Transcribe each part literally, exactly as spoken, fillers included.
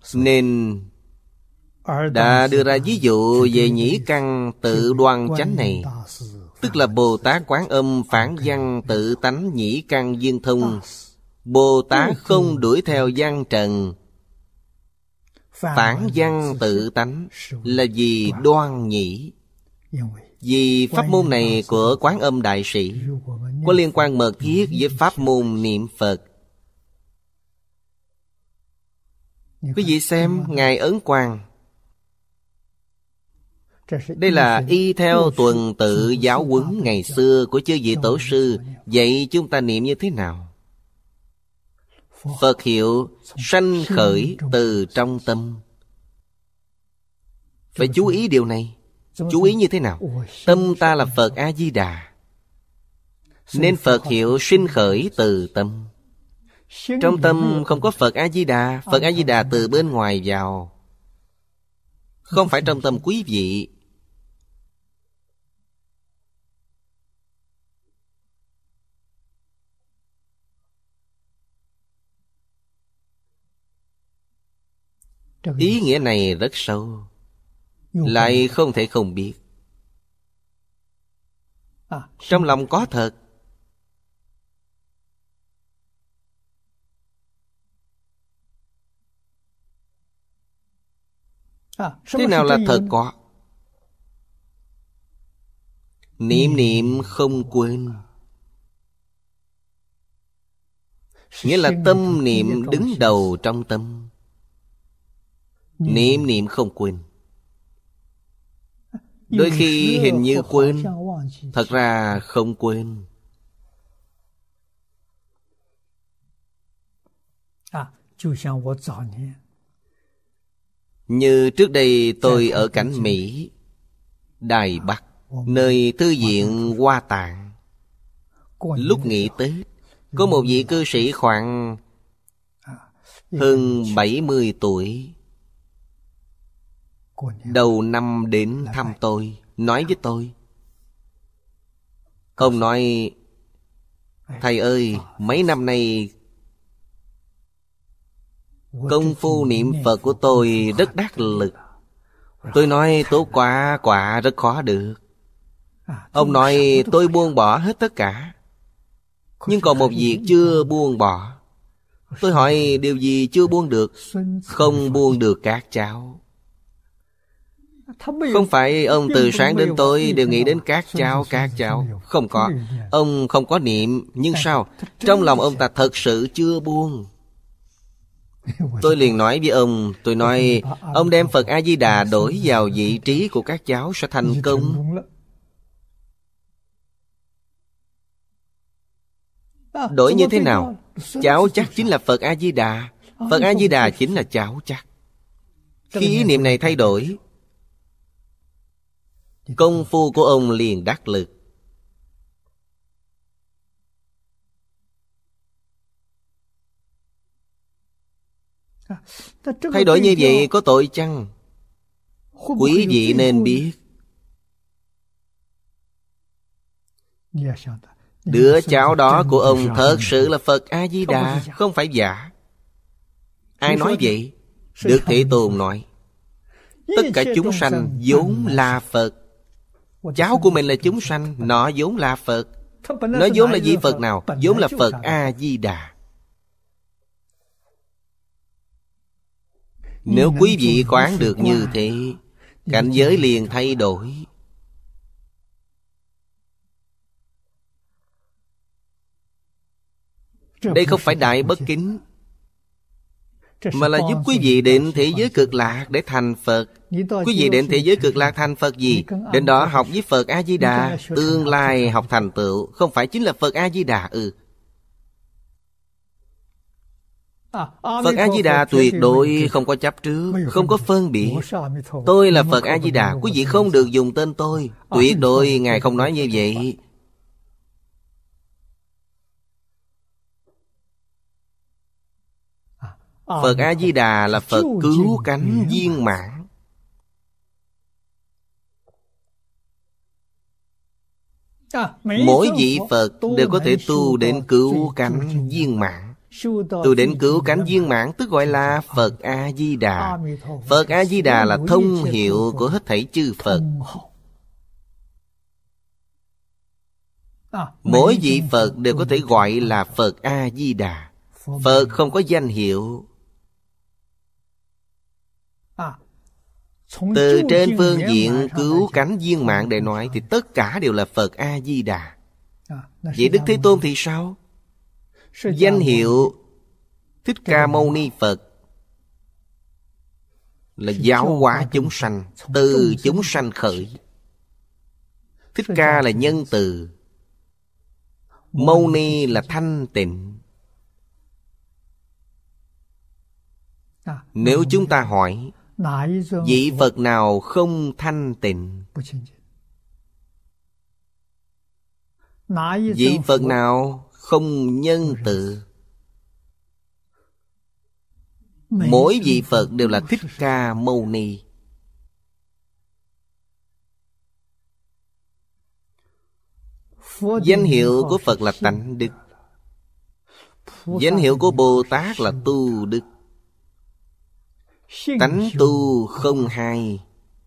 Nên đã đưa ra ví dụ về nhĩ căn tự đoan chánh này, tức là Bồ Tát Quán Âm phản văn tự tánh nhĩ căn viên thông. Bồ Tát không đuổi theo văn trần. Phản văn tự tánh là vì đoan nhĩ. Vì pháp môn này của Quán Âm Đại Sĩ có liên quan mật thiết với pháp môn niệm Phật. Quý vị xem Ngài Ấn Quang, đây là y theo tuần tự giáo huấn ngày xưa của chư vị tổ sư. Vậy chúng ta niệm như thế nào? Phật hiệu sanh khởi từ trong tâm. Phải chú ý điều này. Chú ý như thế nào? Tâm ta là Phật A-di-đà, nên Phật hiệu sinh khởi từ tâm. Trong tâm không có Phật A-di-đà. Phật A-di-đà từ bên ngoài vào, không phải trong tâm quý vị. Ý nghĩa này rất sâu, lại không thể không biết. Trong lòng có thật. Thế nào là thật có? Niệm niệm không quên, nghĩa là tâm niệm đứng đầu trong tâm. Niệm niệm không quên. Đôi khi hình như quên, thật ra không quên. Như trước đây tôi ở cảnh Mỹ, Đài Bắc, nơi thư viện Hoa Tạng. Lúc nghỉ Tết, có một vị cư sĩ khoảng hơn bảy mươi tuổi, đầu năm đến thăm tôi, nói với tôi. Ông nói: thầy ơi, mấy năm nay công phu niệm Phật của tôi rất đắc lực. Tôi nói tốt quá, quả rất khó được. Ông nói tôi buông bỏ hết tất cả, nhưng còn một việc chưa buông bỏ. Tôi hỏi điều gì chưa buông được? Không buông được các cháu. Không phải ông từ sáng đến tối đều nghĩ đến các cháu, các cháu. Không có. Ông không có niệm, nhưng sao? Trong lòng ông ta thật sự chưa buông. Tôi liền nói với ông, tôi nói, ông đem Phật A-di-đà đổi vào vị trí của các cháu sẽ thành công. Đổi như thế nào? Cháu chắc chính là Phật A-di-đà. Phật A-di-đà chính là cháu chắc. Khi ý niệm này thay đổi, công phu của ông liền đắc lực. Thay đổi như vậy có tội chăng? Quý vị nên biết, đứa cháu đó của ông thật sự là Phật A-di-đà, không phải giả. Ai nói vậy? Đức Thế Tôn nói, tất cả chúng sanh vốn là Phật. Cháu của mình là chúng sanh, nó vốn là Phật. Nó vốn là vị Phật nào? Vốn là Phật A-di-đà. Nếu quý vị quán được như thế, cảnh giới liền thay đổi. Đây không phải đại bất kính, mà là giúp quý vị đến thế giới cực lạc để thành Phật. Quý vị đến thế giới cực lạc thành Phật gì? Đến đó học với Phật A-di-đà, tương lai học thành tựu. Không phải chính là Phật A-di-đà ư? Phật A-di-đà tuyệt đối không có chấp trước, không có phân biệt. Tôi là Phật A-di-đà, quý vị không được dùng tên tôi. Tuyệt đối Ngài không nói như vậy. Phật A-di-đà là Phật cứu cánh viên mãn. Mỗi vị Phật đều có thể tu đến cứu cánh viên mãn. Tu đến cứu cánh viên mãn tức gọi là Phật A-di-đà. Phật A-di-đà là thông hiệu của hết thảy chư Phật. Mỗi vị Phật đều có thể gọi là Phật A-di-đà. Phật không có danh hiệu. Từ trên phương diện cứu cánh viên mãn để nói thì tất cả đều là Phật A-di-đà. Vậy Đức Thế Tôn thì sao? Danh hiệu Thích Ca Mâu Ni Phật là giáo hóa chúng sanh, từ chúng sanh khởi. Thích Ca là nhân từ, Mâu Ni là thanh tịnh. Nếu chúng ta hỏi vị Phật nào không thanh tịnh, vị Phật nào không nhân từ, mỗi vị Phật đều là Thích Ca Mâu Ni. Danh hiệu của Phật là tánh đức. Danh hiệu của Bồ Tát là tu đức. Tánh tu không hai.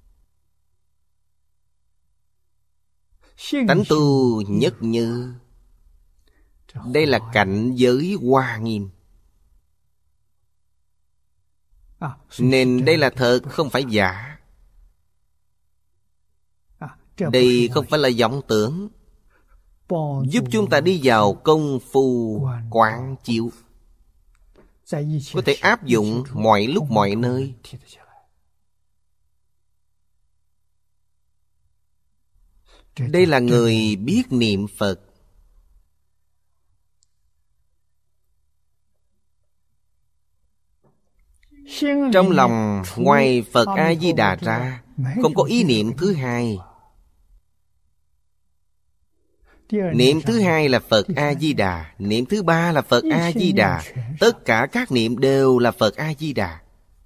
Tánh tu nhất như. Đây là cảnh giới hoa nghiêm. Nên đây là thật, không phải giả. Đây không phải là vọng tưởng. Giúp chúng ta đi vào công phu quán chiếu, có thể áp dụng mọi lúc mọi nơi. Đây là người biết niệm Phật. Trong lòng ngoài Phật A-di-đà ra không có ý niệm thứ hai. Niệm thứ hai là Phật A-di-đà. Niệm thứ ba là Phật A-di-đà. Tất cả các niệm đều là Phật A-di-đà.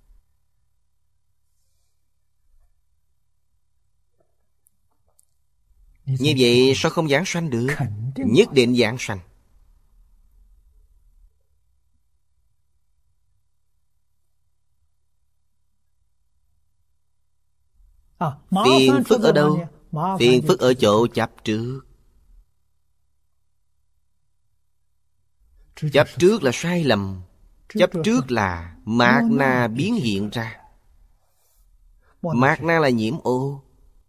Như vậy sao không giảng sanh được? Nhất định giảng sanh. Phiền phức ở đâu? Phiền phức ở chỗ chấp trước. Chấp trước là sai lầm. Chấp trước là mạt na biến hiện ra. Mạt na là nhiễm ô.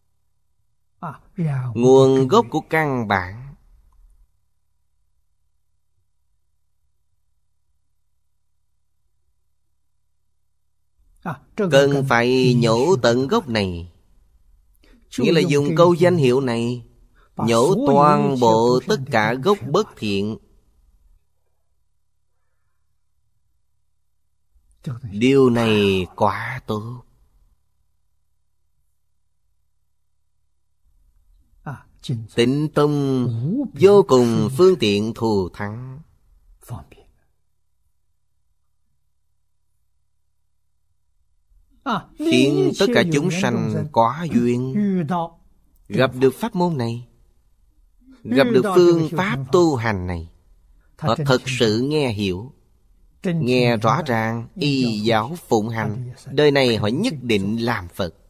Nguồn gốc của căn bản. Cần phải nhổ tận gốc này. Nghĩa là dùng câu danh hiệu này nhổ toàn bộ tất cả gốc bất thiện. Điều này quá tốt. Tịnh tông vô cùng phương tiện thù thắng. Khiến tất cả chúng sanh có duyên gặp được pháp môn này, gặp được phương pháp tu hành này. Họ thật sự nghe hiểu, nghe rõ ràng, y giáo phụng hành. Đời này họ nhất định làm Phật.